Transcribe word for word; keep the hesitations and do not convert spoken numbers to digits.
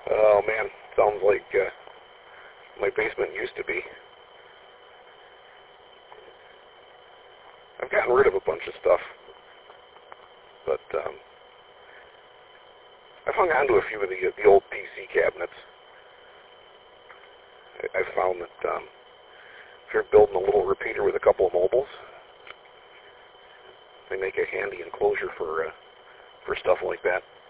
Oh man, sounds like uh, my basement used to be. I've gotten rid of a bunch of stuff, but um, I've hung on to a few of the the old P C cabinets. I, I've found that um, if you're building a little repeater with a couple of mobiles, they make a handy enclosure for uh, for stuff like that.